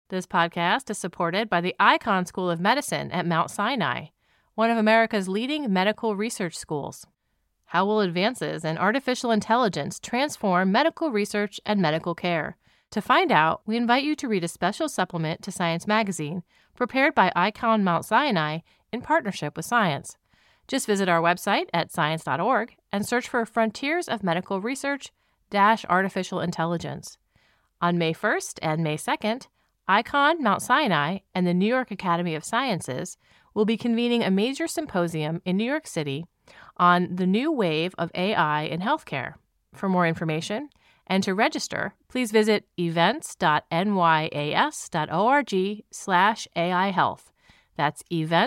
This podcast is supported by the Icahn School of Medicine at Mount Sinai, one of America's leading medical research schools. How will advances in artificial intelligence transform medical research and medical care? To find out, we invite you to read a special supplement to Science Magazine, prepared by Icahn Mount Sinai in partnership with Science. Just visit our website at science.org and search for Frontiers of Medical Research - Artificial Intelligence. On May 1st and May 2nd, Icahn Mount Sinai and the New York Academy of Sciences will be convening a major symposium in New York City on the new wave of AI in healthcare. For more information and to register, please visit events.nyas.org/AI Health. That's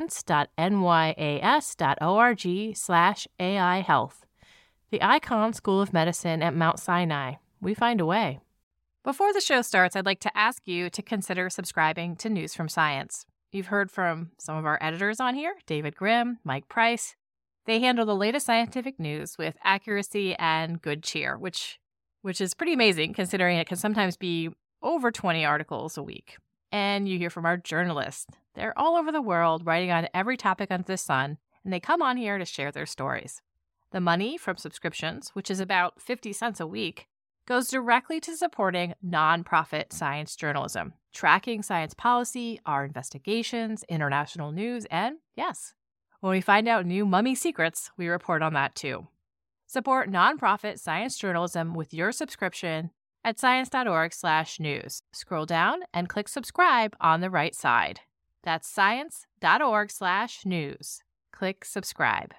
events.nyas.org/AI Health. The Icahn School of Medicine at Mount Sinai. We find a way. Before the show starts, I'd like to ask you to consider subscribing to News from Science. You've heard from some of our editors on here, David Grimm, Mike Price. They handle the latest scientific news with accuracy and good cheer, which is pretty amazing considering it can sometimes be over 20 articles a week. And you hear from our journalists. They're all over the world writing on every topic under the sun, and they come on here to share their stories. The money from subscriptions, which is about 50 cents a week, goes directly to supporting nonprofit science journalism, tracking science policy, our investigations, international news, and yes, when we find out new mummy secrets, we report on that too. Support nonprofit science journalism with your subscription at science.org/news. Scroll down and click subscribe on the right side. That's science.org/news. Click subscribe.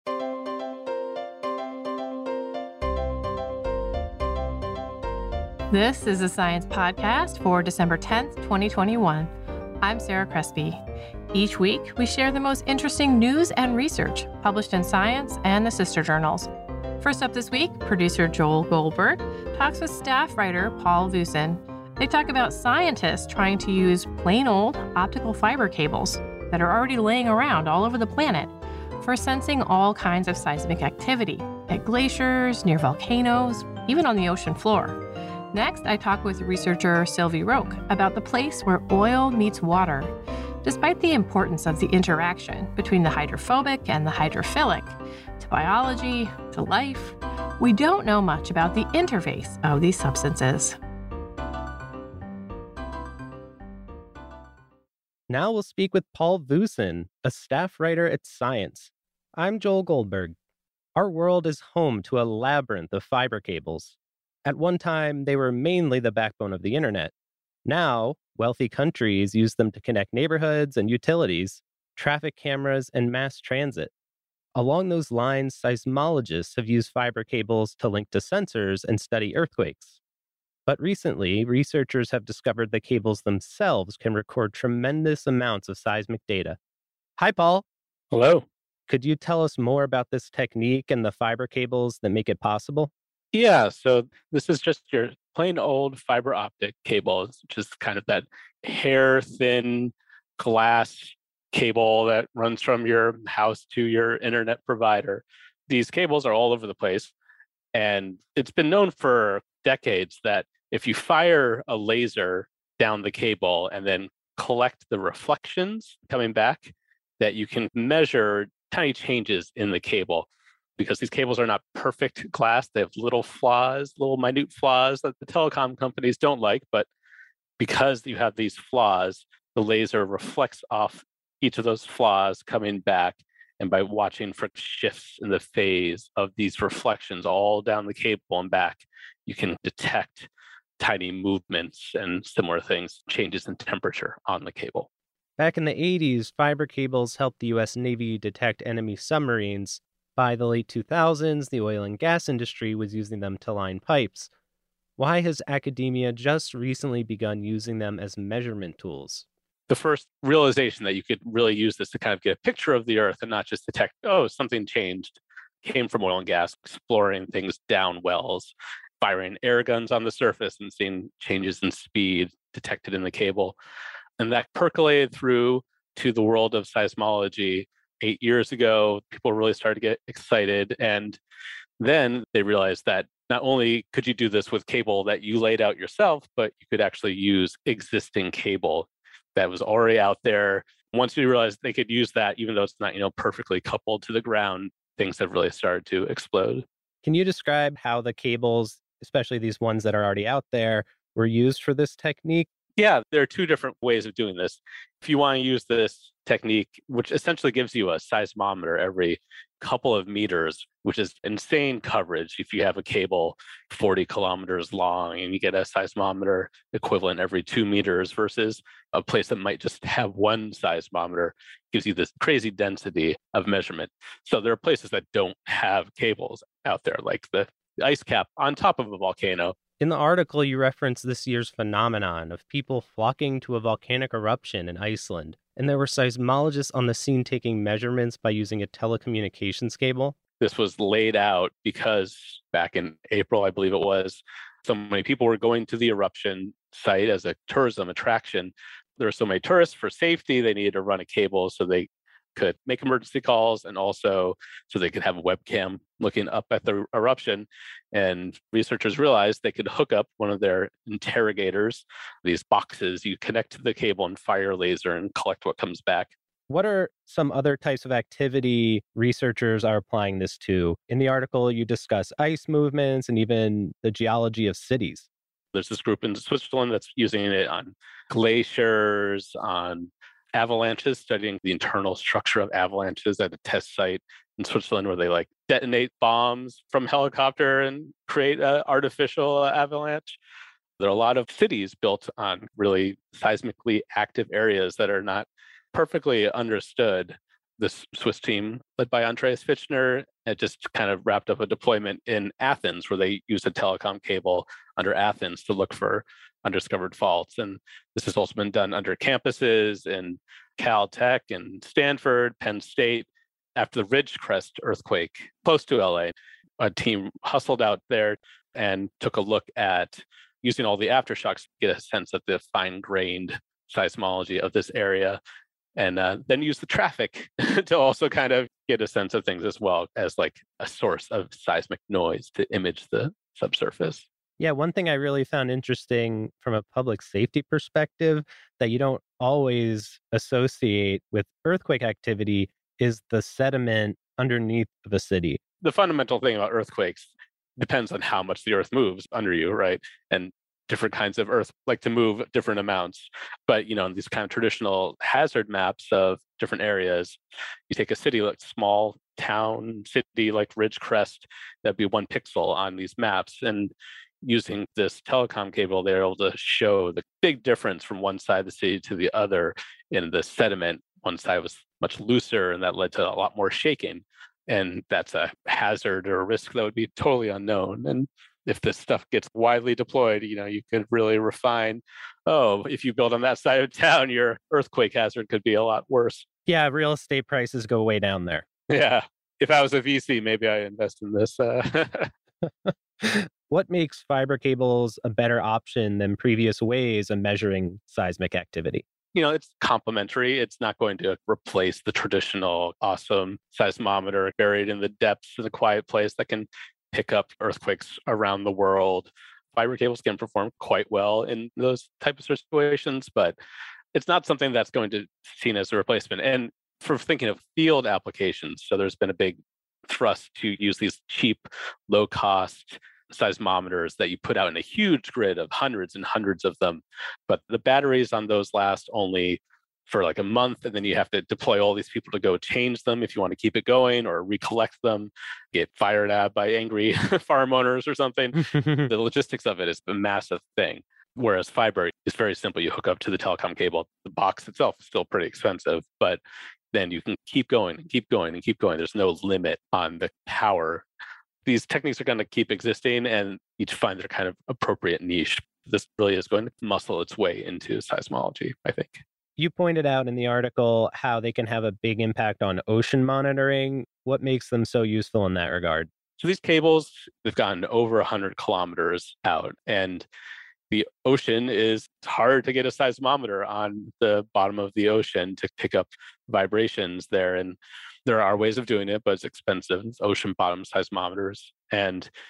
This is a Science Podcast for December 10th, 2021. I'm Sarah Crespi. Each week, we share the most interesting news and research published in Science and the sister journals. First up this week, producer Joel Goldberg talks with staff writer Paul Vucin. They talk about scientists trying to use plain old optical fiber cables that are already laying around all over the planet for sensing all kinds of seismic activity at glaciers, near volcanoes, even on the ocean floor. Next, I talk with researcher Sylvie Roque about the place where oil meets water. Despite the importance of the interaction between the hydrophobic and the hydrophilic, to biology, to life, we don't know much about the interface of these substances. Now we'll speak with Paul Vucin, a staff writer at Science. I'm Joel Goldberg. Our world is home to a labyrinth of fiber cables. At one time, they were mainly the backbone of the internet. Now, wealthy countries use them to connect neighborhoods and utilities, traffic cameras, and mass transit. Along those lines, seismologists have used fiber cables to link to sensors and study earthquakes. But recently, researchers have discovered the cables themselves can record tremendous amounts of seismic data. Hi, Paul. Hello. Could you tell us more about this technique and the fiber cables that make it possible? Yeah, so this is just your plain old fiber optic cable, which is kind of that hair-thin glass cable that runs from your house to your internet provider. These cables are all over the place, and it's been known for decades that if you fire a laser down the cable and then collect the reflections coming back, that you can measure tiny changes in the cable. Because these cables are not perfect glass. They have little flaws, little minute flaws that the telecom companies don't like. But because you have these flaws, the laser reflects off each of those flaws coming back. And by watching for shifts in the phase of these reflections all down the cable and back, you can detect tiny movements and similar things, changes in temperature on the cable. Back in the 80s, fiber cables helped the U.S. Navy detect enemy submarines. By the late 2000s, the oil and gas industry was using them to line pipes. Why has academia just recently begun using them as measurement tools? The first realization that you could really use this to kind of get a picture of the Earth and not just detect, oh, something changed, came from oil and gas, exploring things down wells, firing air guns on the surface and seeing changes in speed detected in the cable. And that percolated through to the world of seismology. 8 years ago, people really started to get excited. And then they realized that Not only could you do this with cable that you laid out yourself, but you could actually use existing cable that was already out there. Once you realized they could use that, even though it's not, perfectly coupled to the ground, things have really started to explode. Can you describe how the cables, especially these ones that are already out there, were used for this technique? Yeah, there are two different ways of doing this. If you want to use this technique, which essentially gives you a seismometer every couple of meters, which is insane coverage if you have a cable 40 kilometers long and you get a seismometer equivalent every 2 meters versus a place that might just have one seismometer, gives you this crazy density of measurement. So there are places that don't have cables out there, like the ice cap on top of a volcano. In the article, you reference this year's phenomenon of people flocking to a volcanic eruption in Iceland, and there were seismologists on the scene taking measurements by using a telecommunications cable. This was laid out because back in April, I believe it was, so many people were going to the eruption site as a tourism attraction. There were so many tourists for safety, they needed to run a cable so they could make emergency calls and also so they could have a webcam looking up at the eruption. And researchers realized they could hook up one of their interrogators, these boxes you connect to the cable and fire a laser and collect what comes back. What are some other types of activity researchers are applying this to? In the article, you discuss ice movements and even the geology of cities. There's this group in Switzerland that's using it on glaciers, on avalanches, studying the internal structure of avalanches at a test site in Switzerland where they detonate bombs from helicopter and create an artificial avalanche. There are a lot of cities built on really seismically active areas that are not perfectly understood. This Swiss team, led by Andreas Fichtner, had just kind of wrapped up a deployment in Athens where they used a telecom cable under Athens to look for undiscovered faults. And this has also been done under campuses in Caltech and Stanford, Penn State. After the Ridgecrest earthquake close to LA, a team hustled out there and took a look at using all the aftershocks to get a sense of the fine-grained seismology of this area, and then use the traffic to also kind of get a sense of things as well as a source of seismic noise to image the subsurface. Yeah, one thing I really found interesting from a public safety perspective that you don't always associate with earthquake activity is the sediment underneath of a city. The fundamental thing about earthquakes depends on how much the earth moves under you, right? And different kinds of earth like to move different amounts. But, these kind of traditional hazard maps of different areas, you take a city like small town city like Ridgecrest, that'd be 1 pixel on these maps. And using this telecom cable, they're able to show the big difference from one side of the city to the other in the sediment. One side was much looser, and that led to a lot more shaking. And that's a hazard or a risk that would be totally unknown. And if this stuff gets widely deployed, you could really refine, if you build on that side of town, your earthquake hazard could be a lot worse. Yeah, real estate prices go way down there. Yeah. If I was a VC, maybe I invest in this. What makes fiber cables a better option than previous ways of measuring seismic activity? It's complementary. It's not going to replace the traditional awesome seismometer buried in the depths in a quiet place that can pick up earthquakes around the world. Fiber cables can perform quite well in those types of situations, but it's not something that's going to be seen as a replacement. And for thinking of field applications, so there's been a big thrust to use these cheap, low-cost seismometers that you put out in a huge grid of hundreds and hundreds of them. But the batteries on those last only for a month, and then you have to deploy all these people to go change them if you want to keep it going or recollect them, get fired at by angry farm owners or something. The logistics of it is a massive thing. Whereas fiber is very simple. You hook up to the telecom cable. The box itself is still pretty expensive, but then you can keep going and keep going and keep going. There's no limit on the power. These techniques are going to keep existing and each find their kind of appropriate niche. This really is going to muscle its way into seismology, I think. You pointed out in the article how they can have a big impact on ocean monitoring. What makes them so useful in that regard? So these cables, they've gotten over 100 kilometers out, and the ocean is hard to get a seismometer on the bottom of the ocean to pick up vibrations there. And there are ways of doing it, but it's expensive. It's ocean bottom seismometers. And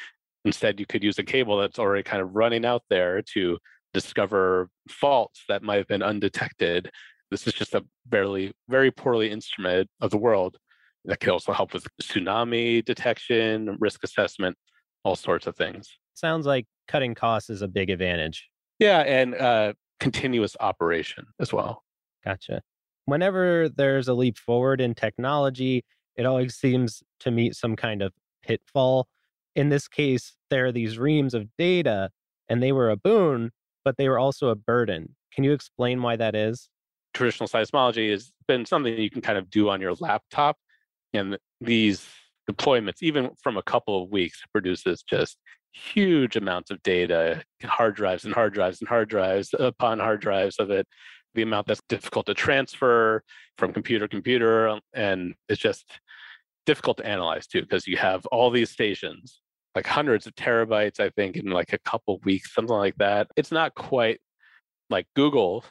Instead, you could use a cable that's already kind of running out there to discover faults that might have been undetected. This is just a very poorly instrument of the world that could also help with tsunami detection, risk assessment, all sorts of things. Sounds like cutting costs is a big advantage. Yeah, and continuous operation as well. Gotcha. Whenever there's a leap forward in technology, it always seems to meet some kind of pitfall. In this case, there are these reams of data, and they were a boon, but they were also a burden. Can you explain why that is? Traditional seismology has been something you can kind of do on your laptop. And these deployments, even from a couple of weeks, produces just huge amounts of data, hard drives and hard drives and hard drives upon hard drives of it. The amount that's difficult to transfer from computer to computer, and it's just difficult to analyze too, because you have all these stations, like hundreds of terabytes, I think, in like a couple weeks, something like that. It's not quite like Google.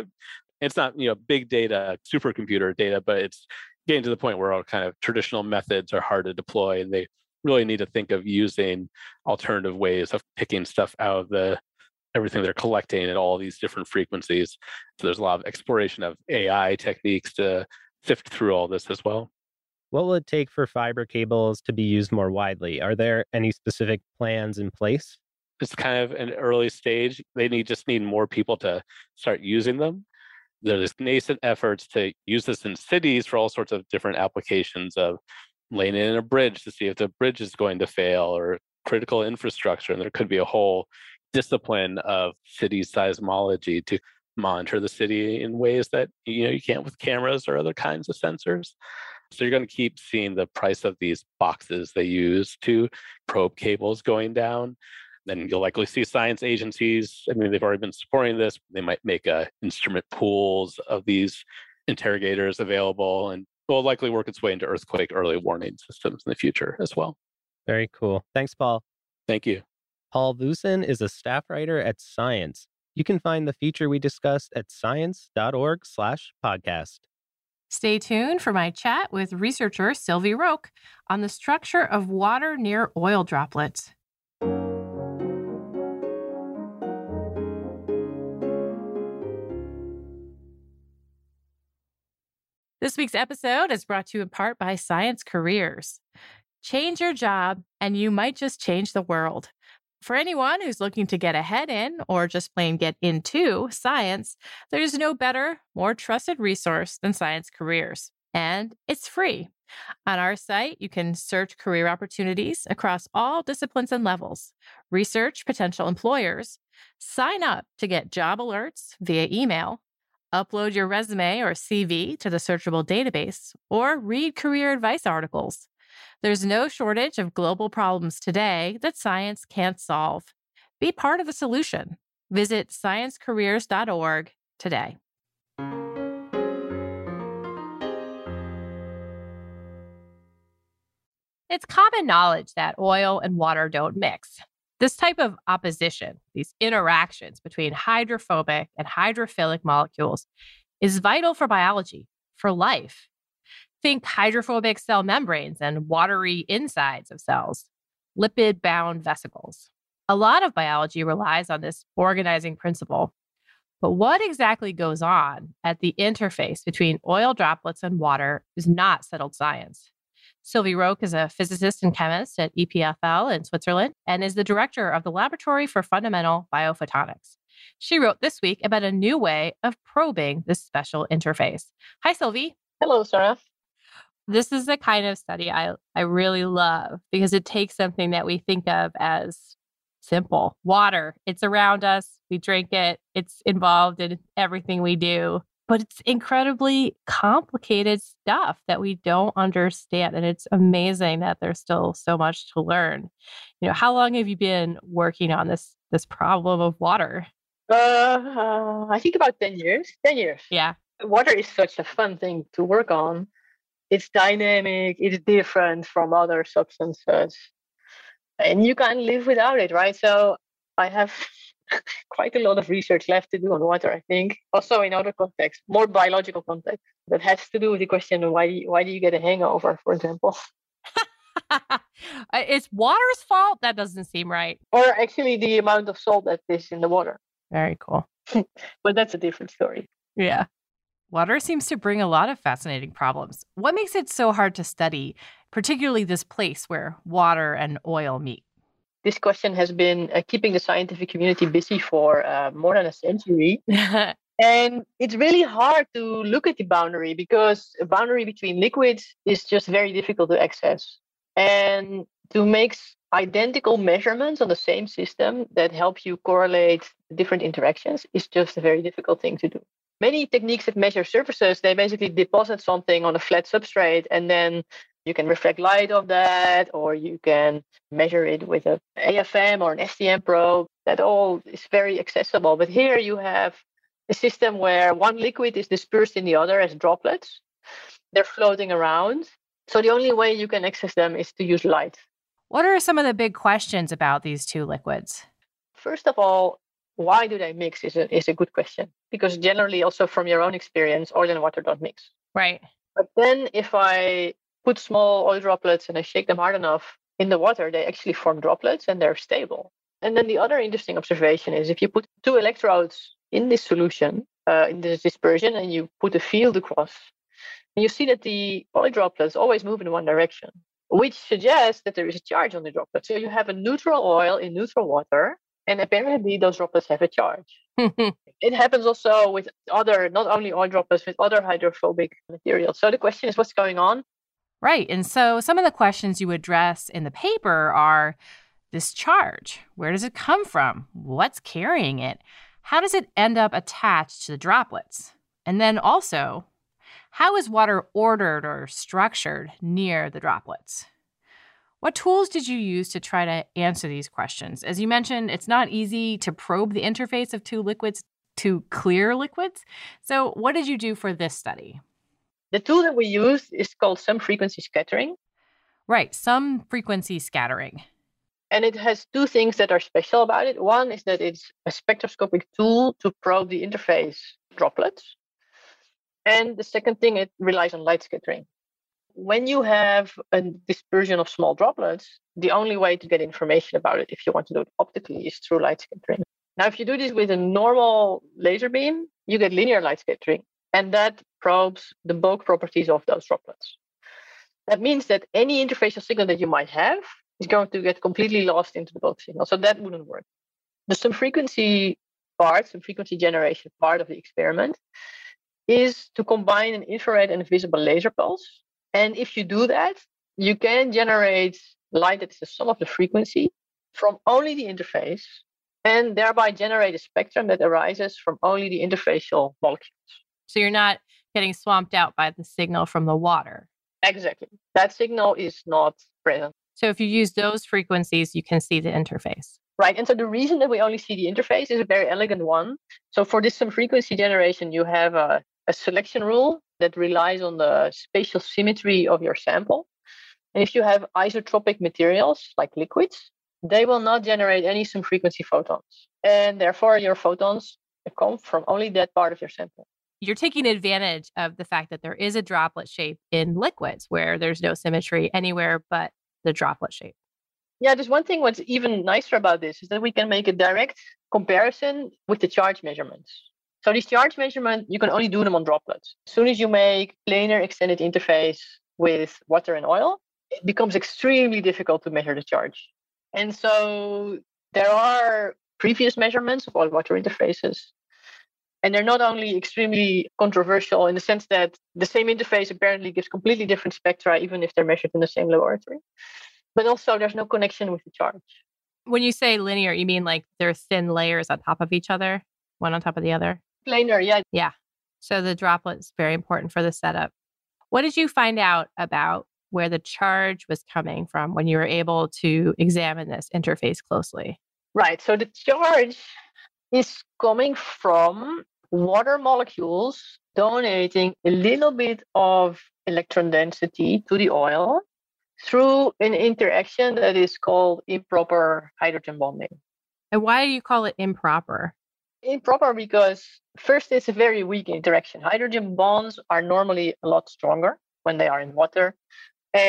It's not, big data, supercomputer data, but it's getting to the point where all kind of traditional methods are hard to deploy, and they really need to think of using alternative ways of picking stuff out of everything they're collecting at all these different frequencies. So there's a lot of exploration of AI techniques to sift through all this as well. What will it take for fiber cables to be used more widely? Are there any specific plans in place? It's kind of an early stage. They just need more people to start using them. There's nascent efforts to use this in cities for all sorts of different applications of laying in a bridge to see if the bridge is going to fail, or critical infrastructure. And there could be a whole discipline of city seismology to monitor the city in ways that you can't with cameras or other kinds of sensors. So you're going to keep seeing the price of these boxes they use to probe cables going down. Then you'll likely see science agencies. I mean, they've already been supporting this. They might make instrument pools of these interrogators available, and will likely work its way into earthquake early warning systems in the future as well. Very cool. Thanks, Paul. Thank you. Paul Vucin is a staff writer at Science. You can find the feature we discussed at science.org/podcast. Stay tuned for my chat with researcher Sylvie Roque on the structure of water near oil droplets. This week's episode is brought to you in part by Science Careers. Change your job, and you might just change the world. For anyone who's looking to get ahead in, or just plain get into science, there's no better, more trusted resource than Science Careers. And it's free. On our site, you can search career opportunities across all disciplines and levels, research potential employers, sign up to get job alerts via email, upload your resume or CV to the searchable database, or read career advice articles. There's no shortage of global problems today that science can't solve. Be part of the solution. Visit sciencecareers.org today. It's common knowledge that oil and water don't mix. This type of opposition, these interactions between hydrophobic and hydrophilic molecules, is vital for biology, for life. Think hydrophobic cell membranes and watery insides of cells, lipid-bound vesicles. A lot of biology relies on this organizing principle. But what exactly goes on at the interface between oil droplets and water is not settled science. Sylvie Roque is a physicist and chemist at EPFL in Switzerland and is the director of the Laboratory for Fundamental Biophotonics. She wrote this week about a new way of probing this special interface. Hi, Sylvie. Hello, Sarah. This is the kind of study I really love because it takes something that we think of as simple. Water, it's around us. We drink it. It's involved in everything we do. But it's incredibly complicated stuff that we don't understand. And it's amazing that there's still so much to learn. How long have you been working on this problem of water? I think about 10 years. 10 years. Yeah. Water is such a fun thing to work on. It's dynamic. It's different from other substances. And you can't live without it, right? So I have quite a lot of research left to do on water, I think. Also in other contexts, more biological contexts, that has to do with the question of why do you get a hangover, for example. It's water's fault? That doesn't seem right. Or actually the amount of salt that is in the water. Very cool. But that's a different story. Yeah. Water seems to bring a lot of fascinating problems. What makes it so hard to study, particularly this place where water and oil meet? This question has been keeping the scientific community busy for more than a century. And it's really hard to look at the boundary because a boundary between liquids is just very difficult to access. And to make identical measurements on the same system that help you correlate different interactions is just a very difficult thing to do. Many techniques that measure surfaces, they basically deposit something on a flat substrate and then you can reflect light off that, or you can measure it with an AFM or an STM probe. That all is very accessible. But here you have a system where one liquid is dispersed in the other as droplets. They're floating around. So the only way you can access them is to use light. What are some of the big questions about these two liquids? First of all, why do they mix is a good question. Because generally, also from your own experience, oil and water don't mix. Right. But then if I put small oil droplets and I shake them hard enough in the water, they actually form droplets and they're stable. And then the other interesting observation is if you put two electrodes in this solution, in this dispersion, and you put a field across, and you see that the oil droplets always move in one direction, which suggests that there is a charge on the droplet. So you have a neutral oil in neutral water, and apparently those droplets have a charge. It happens also with other, not only oil droplets, with other hydrophobic materials. So the question is, what's going on? Right. And so some of the questions you address in the paper are this charge. Where does it come from? What's carrying it? How does it end up attached to the droplets? And then also, how is water ordered or structured near the droplets? What tools did you use to try to answer these questions? As you mentioned, it's not easy to probe the interface of two liquids to clear liquids. So what did you do for this study? The tool that we used is called some frequency scattering. Right, some frequency scattering. And it has two things that are special about it. One is that it's a spectroscopic tool to probe the interface droplets. And the second thing, it relies on light scattering. When you have a dispersion of small droplets, the only way to get information about it, if you want to do it optically, is through light scattering. Now, if you do this with a normal laser beam, you get linear light scattering, and that probes the bulk properties of those droplets. That means that any interfacial signal that you might have is going to get completely lost into the bulk signal. So that wouldn't work. The some frequency generation part of the experiment is to combine an infrared and a visible laser pulse. And if you do that, you can generate light that is the sum of the frequency from only the interface and thereby generate a spectrum that arises from only the interfacial molecules. So you're not getting swamped out by the signal from the water. Exactly. That signal is not present. So if you use those frequencies, you can see the interface. Right. And so the reason that we only see the interface is a very elegant one. So for this some frequency generation, you have a selection rule that relies on the spatial symmetry of your sample. And if you have isotropic materials like liquids, they will not generate any some frequency photons. And therefore, your photons come from only that part of your sample. You're taking advantage of the fact that there is a droplet shape in liquids where there's no symmetry anywhere but the droplet shape. Yeah, there's one thing what's even nicer about this is that we can make a direct comparison with the charge measurements. So these charge measurements, you can only do them on droplets. As soon as you make planar extended interface with water and oil, it becomes extremely difficult to measure the charge. And so there are previous measurements of oil water interfaces. And they're not only extremely controversial in the sense that the same interface apparently gives completely different spectra, even if they're measured in the same laboratory. But also there's no connection with the charge. When you say linear, you mean like they're thin layers on top of each other, one on top of the other? Planar, yeah. Yeah. So the droplet is very important for the setup. What did you find out about where the charge was coming from when you were able to examine this interface closely? Right. So the charge is coming from water molecules donating a little bit of electron density to the oil through an interaction that is called improper hydrogen bonding. And why do you call it improper? Improper because first, it's a very weak interaction. Hydrogen bonds are normally a lot stronger when they are in water. And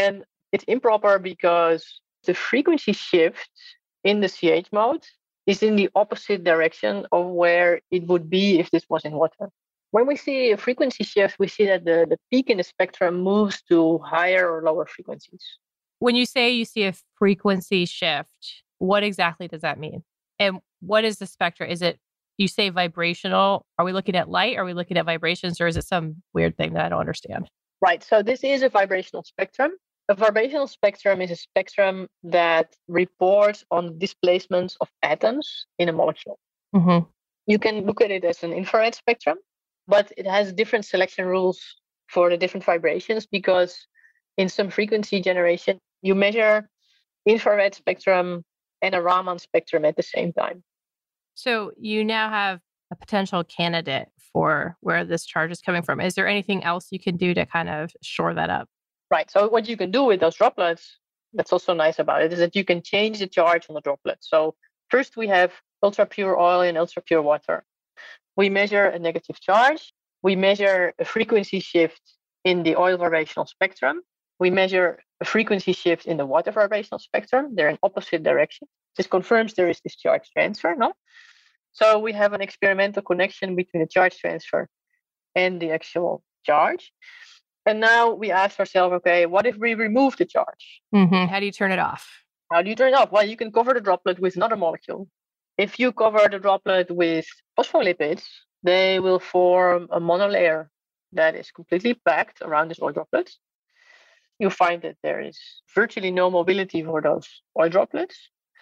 It's improper because the frequency shift in the CH mode is in the opposite direction of where it would be if this was in water. When we see a frequency shift, we see that the peak in the spectrum moves to higher or lower frequencies. When you say you see a frequency shift, what exactly does that mean? And what is the spectrum? Is it, you say vibrational? Are we looking at light? Are we looking at vibrations? Or is it some weird thing that I don't understand? Right. So this is a vibrational spectrum. A vibrational spectrum is a spectrum that reports on displacements of atoms in a molecule. Mm-hmm. You can look at it as an infrared spectrum, but it has different selection rules for the different vibrations because in some frequency generation, you measure infrared spectrum and a Raman spectrum at the same time. So you now have a potential candidate for where this charge is coming from. Is there anything else you can do to kind of shore that up? Right. So what you can do with those droplets, that's also nice about it, is that you can change the charge on the droplets. So first we have ultra pure oil and ultra pure water. We measure a negative charge. We measure a frequency shift in the oil vibrational spectrum. We measure a frequency shift in the water vibrational spectrum. They're in opposite directions. This confirms there is this charge transfer, no? So we have an experimental connection between the charge transfer and the actual charge. And now we ask ourselves, okay, what if we remove the charge? Mm-hmm. How do you turn it off? How do you turn it off? Well, you can cover the droplet with another molecule. If you cover the droplet with phospholipids, they will form a monolayer that is completely packed around this oil droplet. You find that there is virtually no mobility for those oil droplets.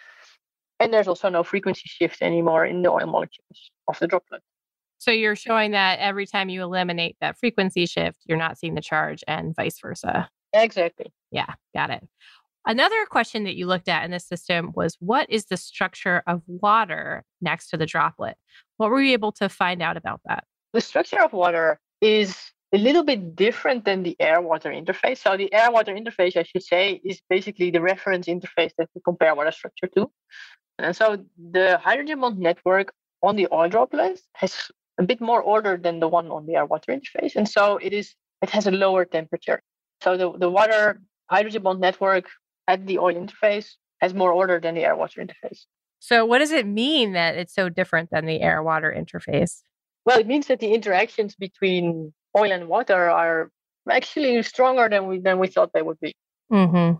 And there's also no frequency shift anymore in the oil molecules of the droplet. So you're showing that every time you eliminate that frequency shift, you're not seeing the charge and vice versa. Exactly. Yeah, got it. Another question that you looked at in this system was, what is the structure of water next to the droplet? What were you able to find out about that? The structure of water is a little bit different than the air-water interface. So the air-water interface, I should say, is basically the reference interface that we compare water structure to. And so the hydrogen bond network on the oil droplets has a bit more order than the one on the air-water interface. And so it has a lower temperature. So the water hydrogen bond network at the oil interface has more order than the air-water interface. So what does it mean that it's so different than the air-water interface? Well, it means that the interactions between oil and water are actually stronger than we thought they would be. Mm-hmm.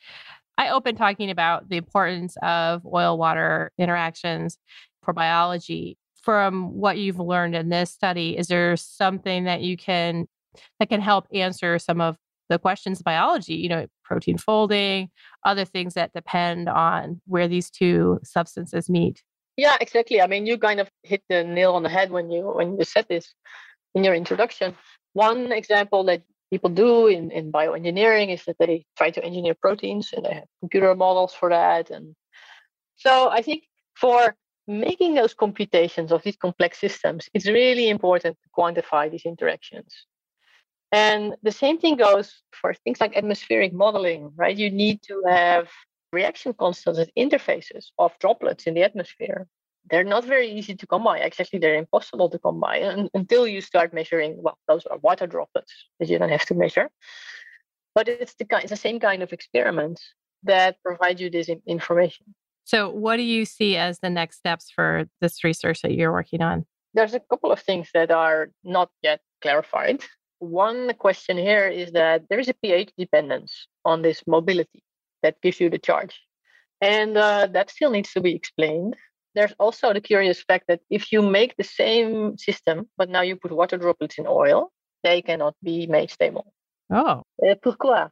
I opened talking about the importance of oil-water interactions for biology. From what you've learned in this study, is there something that can help answer some of the questions of biology, protein folding, other things that depend on where these two substances meet? Yeah, exactly. I mean, you kind of hit the nail on the head when you said this in your introduction. One example that people do in bioengineering is that they try to engineer proteins and they have computer models for that. And so I think for making those computations of these complex systems, it's really important to quantify these interactions. And the same thing goes for things like atmospheric modeling, right? You need to have reaction constants at interfaces of droplets in the atmosphere. They're not very easy to come by. Actually, they're impossible to come by until you start measuring, well, those are water droplets that you don't have to measure. But it's the same kind of experiments that provide you this information. So what do you see as the next steps for this research that you're working on? There's a couple of things that are not yet clarified. One question here is that there is a pH dependence on this mobility that gives you the charge. And that still needs to be explained. There's also the curious fact that if you make the same system, but now you put water droplets in oil, they cannot be made stable. Oh. Pourquoi?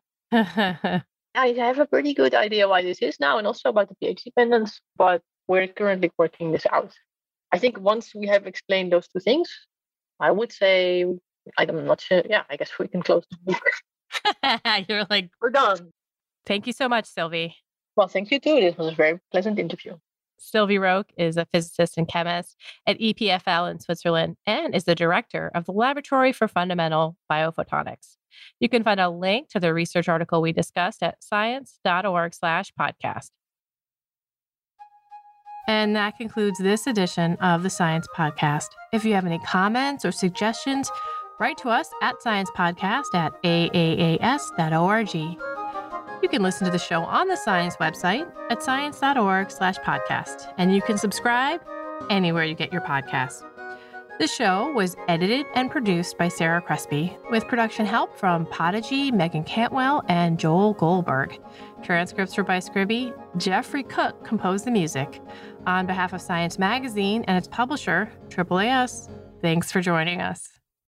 I have a pretty good idea why this is now and also about the pH dependence, but we're currently working this out. I think once we have explained those two things, I would say, I'm not sure. Yeah, I guess we can close the book. You're like, we're done. Thank you so much, Sylvie. Well, thank you too. This was a very pleasant interview. Sylvie Roque is a physicist and chemist at EPFL in Switzerland and is the director of the Laboratory for Fundamental Biophotonics. You can find a link to the research article we discussed at science.org/podcast. And that concludes this edition of the Science Podcast. If you have any comments or suggestions, write to us at sciencepodcast@aaas.org. You can listen to the show on the Science website at science.org/podcast, and you can subscribe anywhere you get your podcasts. The show was edited and produced by Sarah Crespi, with production help from Podigy, Megan Cantwell, and Joel Goldberg. Transcripts were by Scribby. Jeffrey Cook composed the music. On behalf of Science Magazine and its publisher, AAAS, thanks for joining us.